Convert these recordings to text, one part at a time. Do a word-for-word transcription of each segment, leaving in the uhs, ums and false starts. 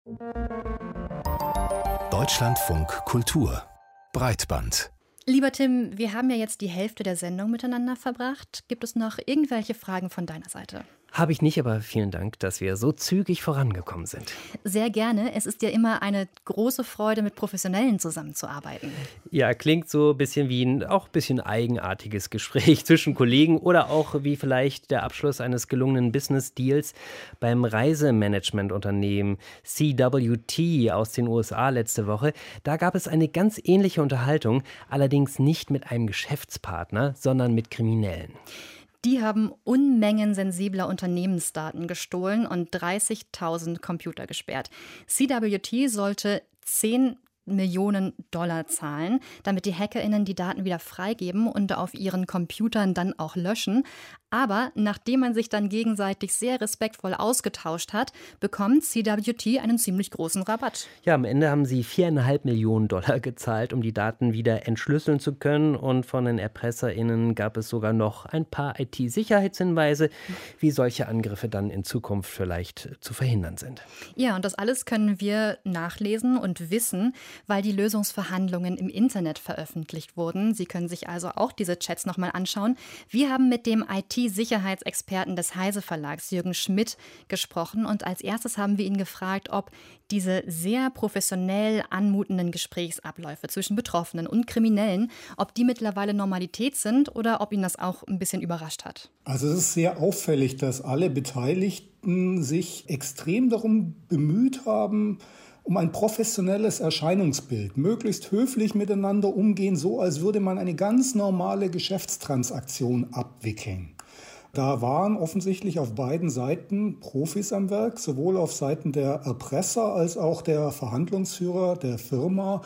Deutschlandfunk Kultur Breitband. Lieber Tim, wir haben ja jetzt die Hälfte der Sendung miteinander verbracht. Gibt es noch irgendwelche Fragen von deiner Seite? Habe ich nicht, aber vielen Dank, dass wir so zügig vorangekommen sind. Sehr gerne. Es ist ja immer eine große Freude, mit Professionellen zusammenzuarbeiten. Ja, klingt so ein bisschen wie ein auch ein bisschen eigenartiges Gespräch zwischen Kollegen oder auch wie vielleicht der Abschluss eines gelungenen Business-Deals beim Reisemanagementunternehmen C W T aus den U S A letzte Woche. Da gab es eine ganz ähnliche Unterhaltung, allerdings nicht mit einem Geschäftspartner, sondern mit Kriminellen. Die haben Unmengen sensibler Unternehmensdaten gestohlen und dreißigtausend Computer gesperrt. C W T sollte zehn Millionen Dollar zahlen, damit die HackerInnen die Daten wieder freigeben und auf ihren Computern dann auch löschen. Aber nachdem man sich dann gegenseitig sehr respektvoll ausgetauscht hat, bekommt C W T einen ziemlich großen Rabatt. Ja, am Ende haben sie viereinhalb Millionen Dollar gezahlt, um die Daten wieder entschlüsseln zu können. Und von den ErpresserInnen gab es sogar noch ein paar I T-Sicherheitshinweise, wie solche Angriffe dann in Zukunft vielleicht zu verhindern sind. Ja, und das alles können wir nachlesen und wissen, weil die Lösungsverhandlungen im Internet veröffentlicht wurden. Sie können sich also auch diese Chats nochmal anschauen. Wir haben mit dem I T-Sicherheitsexperten des Heise Verlags, Jürgen Schmidt, gesprochen. Und als erstes haben wir ihn gefragt, ob diese sehr professionell anmutenden Gesprächsabläufe zwischen Betroffenen und Kriminellen, ob die mittlerweile Normalität sind oder ob ihn das auch ein bisschen überrascht hat. Also es ist sehr auffällig, dass alle Beteiligten sich extrem darum bemüht haben, um ein professionelles Erscheinungsbild, möglichst höflich miteinander umgehen, so als würde man eine ganz normale Geschäftstransaktion abwickeln. Da waren offensichtlich auf beiden Seiten Profis am Werk, sowohl auf Seiten der Erpresser als auch der Verhandlungsführer der Firma,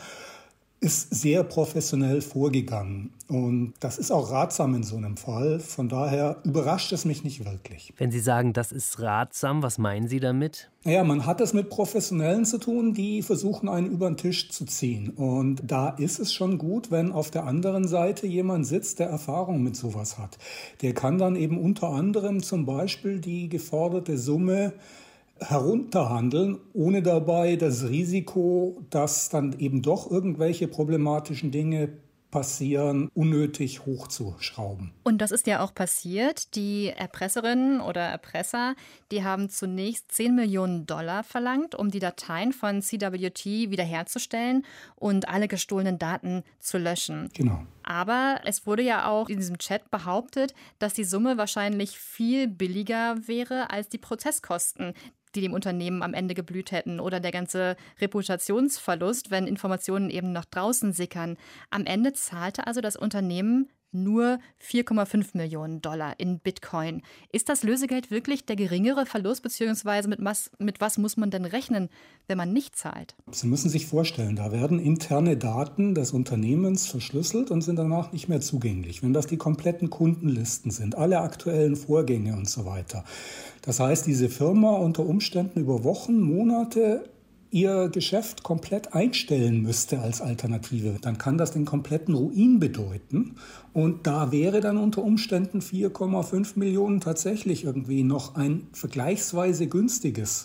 ist sehr professionell vorgegangen. Und das ist auch ratsam in so einem Fall. Von daher überrascht es mich nicht wirklich. Wenn Sie sagen, das ist ratsam, was meinen Sie damit? Naja, man hat es mit Professionellen zu tun, die versuchen, einen über den Tisch zu ziehen. Und da ist es schon gut, wenn auf der anderen Seite jemand sitzt, der Erfahrung mit sowas hat. Der kann dann eben unter anderem zum Beispiel die geforderte Summe herunterhandeln, ohne dabei das Risiko, dass dann eben doch irgendwelche problematischen Dinge passieren, unnötig hochzuschrauben. Und das ist ja auch passiert. Die Erpresserinnen oder Erpresser, die haben zunächst zehn Millionen Dollar verlangt, um die Dateien von C W T wiederherzustellen und alle gestohlenen Daten zu löschen. Genau. Aber es wurde ja auch in diesem Chat behauptet, dass die Summe wahrscheinlich viel billiger wäre als die Prozesskosten, die dem Unternehmen am Ende geblüht hätten, oder der ganze Reputationsverlust, wenn Informationen eben nach draußen sickern. Am Ende zahlte also das Unternehmen nur vier Komma fünf Millionen Dollar in Bitcoin. Ist das Lösegeld wirklich der geringere Verlust, beziehungsweise mit was, mit was muss man denn rechnen, wenn man nicht zahlt? Sie müssen sich vorstellen, da werden interne Daten des Unternehmens verschlüsselt und sind danach nicht mehr zugänglich. Wenn das die kompletten Kundenlisten sind, alle aktuellen Vorgänge und so weiter. Das heißt, diese Firma unter Umständen über Wochen, Monate ihr Geschäft komplett einstellen müsste als Alternative, dann kann das den kompletten Ruin bedeuten. Und da wäre dann unter Umständen vier Komma fünf Millionen tatsächlich irgendwie noch ein vergleichsweise günstiges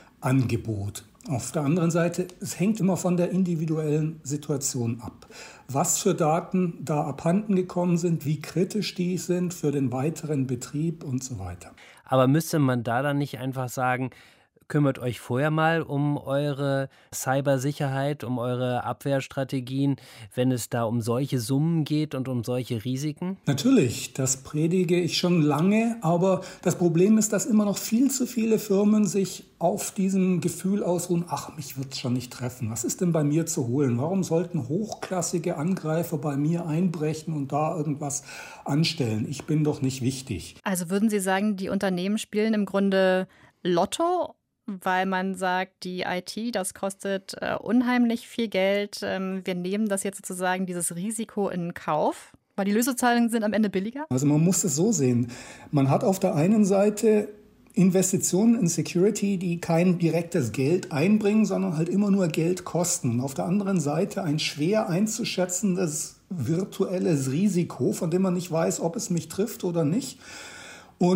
Angebot. Auf der anderen Seite, es hängt immer von der individuellen Situation ab. Was für Daten da abhanden gekommen sind, wie kritisch die sind für den weiteren Betrieb und so weiter. Aber müsste man da dann nicht einfach sagen, kümmert euch vorher mal um eure Cybersicherheit, um eure Abwehrstrategien, wenn es da um solche Summen geht und um solche Risiken? Natürlich, das predige ich schon lange, aber das Problem ist, dass immer noch viel zu viele Firmen sich auf diesem Gefühl ausruhen, ach, mich wird es schon nicht treffen. Was ist denn bei mir zu holen? Warum sollten hochklassige Angreifer bei mir einbrechen und da irgendwas anstellen? Ich bin doch nicht wichtig. Also würden Sie sagen, die Unternehmen spielen im Grunde Lotto? Weil man sagt, die I T, das kostet äh, unheimlich viel Geld. Ähm, wir nehmen das jetzt sozusagen, dieses Risiko in Kauf, weil die Lösezahlungen sind am Ende billiger? Also man muss es so sehen. Man hat auf der einen Seite Investitionen in Security, die kein direktes Geld einbringen, sondern halt immer nur Geld kosten. Und auf der anderen Seite ein schwer einzuschätzendes virtuelles Risiko, von dem man nicht weiß, ob es mich trifft oder nicht. Und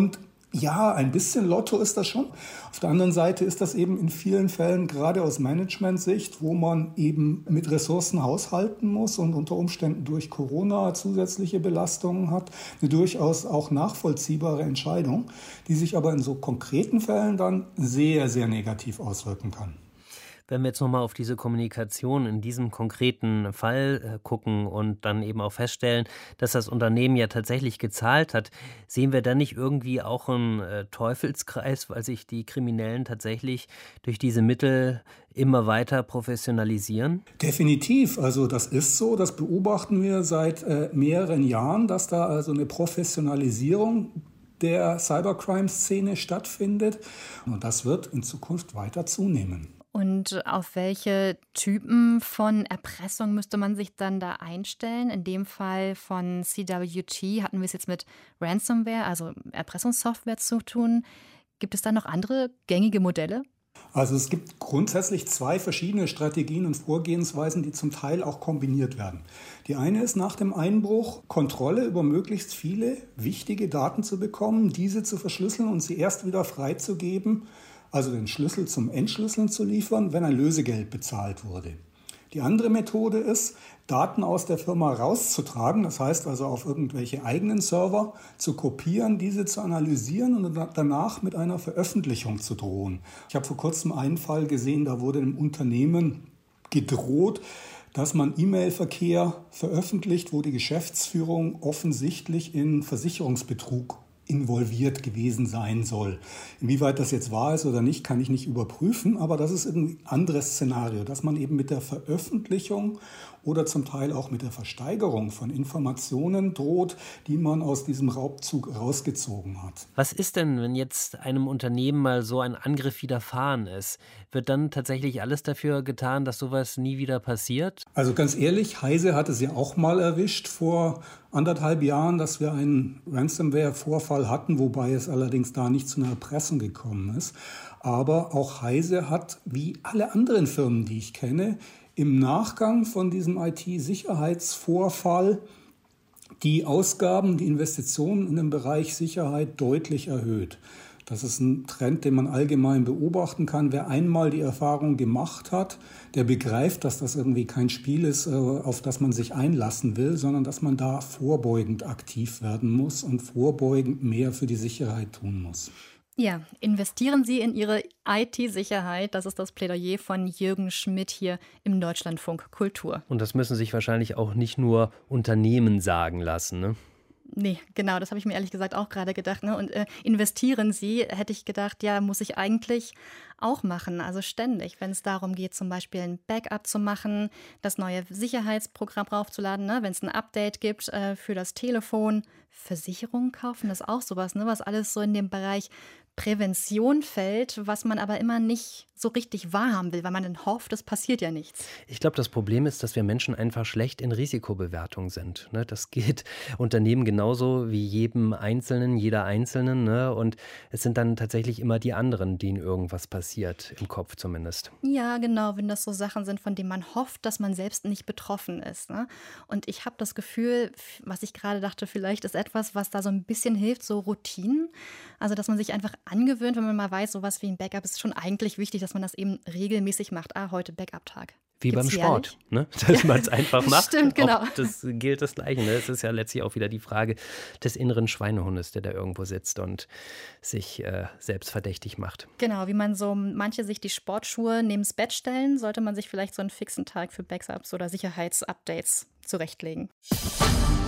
Ja, ein bisschen Lotto ist das schon. Auf der anderen Seite ist das eben in vielen Fällen gerade aus Management-Sicht, wo man eben mit Ressourcen haushalten muss und unter Umständen durch Corona zusätzliche Belastungen hat, eine durchaus auch nachvollziehbare Entscheidung, die sich aber in so konkreten Fällen dann sehr, sehr negativ auswirken kann. Wenn wir jetzt nochmal auf diese Kommunikation in diesem konkreten Fall äh, gucken und dann eben auch feststellen, dass das Unternehmen ja tatsächlich gezahlt hat, sehen wir dann nicht irgendwie auch einen äh, Teufelskreis, weil sich die Kriminellen tatsächlich durch diese Mittel immer weiter professionalisieren? Definitiv, also das ist so, das beobachten wir seit äh, mehreren Jahren, dass da also eine Professionalisierung der Cybercrime-Szene stattfindet und das wird in Zukunft weiter zunehmen. Und auf welche Typen von Erpressung müsste man sich dann da einstellen? In dem Fall von C W T hatten wir es jetzt mit Ransomware, also Erpressungssoftware zu tun. Gibt es da noch andere gängige Modelle? Also es gibt grundsätzlich zwei verschiedene Strategien und Vorgehensweisen, die zum Teil auch kombiniert werden. Die eine ist nach dem Einbruch Kontrolle über möglichst viele wichtige Daten zu bekommen, diese zu verschlüsseln und sie erst wieder freizugeben, also den Schlüssel zum Entschlüsseln zu liefern, wenn ein Lösegeld bezahlt wurde. Die andere Methode ist, Daten aus der Firma rauszutragen, das heißt also auf irgendwelche eigenen Server zu kopieren, diese zu analysieren und danach mit einer Veröffentlichung zu drohen. Ich habe vor kurzem einen Fall gesehen, da wurde einem Unternehmen gedroht, dass man E-Mail-Verkehr veröffentlicht, wo die Geschäftsführung offensichtlich in Versicherungsbetrug involviert gewesen sein soll. Inwieweit das jetzt wahr ist oder nicht, kann ich nicht überprüfen, aber das ist ein anderes Szenario, dass man eben mit der Veröffentlichung oder zum Teil auch mit der Versteigerung von Informationen droht, die man aus diesem Raubzug rausgezogen hat. Was ist denn, wenn jetzt einem Unternehmen mal so ein Angriff widerfahren ist? Wird dann tatsächlich alles dafür getan, dass sowas nie wieder passiert? Also ganz ehrlich, Heise hat es ja auch mal erwischt vor anderthalb Jahren, dass wir einen Ransomware-Vorfall hatten, wobei es allerdings da nicht zu einer Erpressung gekommen ist. Aber auch Heise hat, wie alle anderen Firmen, die ich kenne, im Nachgang von diesem I T-Sicherheitsvorfall die Ausgaben, die Investitionen in den Bereich Sicherheit deutlich erhöht. Das ist ein Trend, den man allgemein beobachten kann. Wer einmal die Erfahrung gemacht hat, der begreift, dass das irgendwie kein Spiel ist, auf das man sich einlassen will, sondern dass man da vorbeugend aktiv werden muss und vorbeugend mehr für die Sicherheit tun muss. Ja, investieren Sie in Ihre I T-Sicherheit. Das ist das Plädoyer von Jürgen Schmidt hier im Deutschlandfunk Kultur. Und das müssen sich wahrscheinlich auch nicht nur Unternehmen sagen lassen, ne? Nee, genau, das habe ich mir ehrlich gesagt auch gerade gedacht. Ne? Und äh, investieren Sie, hätte ich gedacht, ja, muss ich eigentlich auch machen. Also ständig, wenn es darum geht, zum Beispiel ein Backup zu machen, das neue Sicherheitsprogramm raufzuladen, ne? Wenn es ein Update gibt äh, für das Telefon, Versicherungen kaufen, das ist auch sowas, ne? Was alles so in dem Bereich Prävention fällt, was man aber immer nicht so richtig wahrhaben will, weil man dann hofft, es passiert ja nichts. Ich glaube, das Problem ist, dass wir Menschen einfach schlecht in Risikobewertung sind. Ne? Das geht Unternehmen genauso wie jedem Einzelnen, jeder Einzelnen. Ne? Und es sind dann tatsächlich immer die anderen, denen irgendwas passiert, im Kopf zumindest. Ja, genau, wenn das so Sachen sind, von denen man hofft, dass man selbst nicht betroffen ist. Ne? Und ich habe das Gefühl, was ich gerade dachte, vielleicht ist etwas, was da so ein bisschen hilft, so Routinen. Also, dass man sich einfach angewöhnt, wenn man mal weiß, sowas wie ein Backup ist schon eigentlich wichtig, dass man das eben regelmäßig macht. Ah, heute Backup-Tag. Wie Gibt's beim Sport, ne? Dass man es einfach macht. Stimmt, genau. Auch das gilt das Gleiche. Ne? Es ist ja letztlich auch wieder die Frage des inneren Schweinehundes, der da irgendwo sitzt und sich äh, selbst verdächtig macht. Genau, wie man so, manche sich die Sportschuhe neben's Bett stellen, sollte man sich vielleicht so einen fixen Tag für Backups oder Sicherheitsupdates zurechtlegen.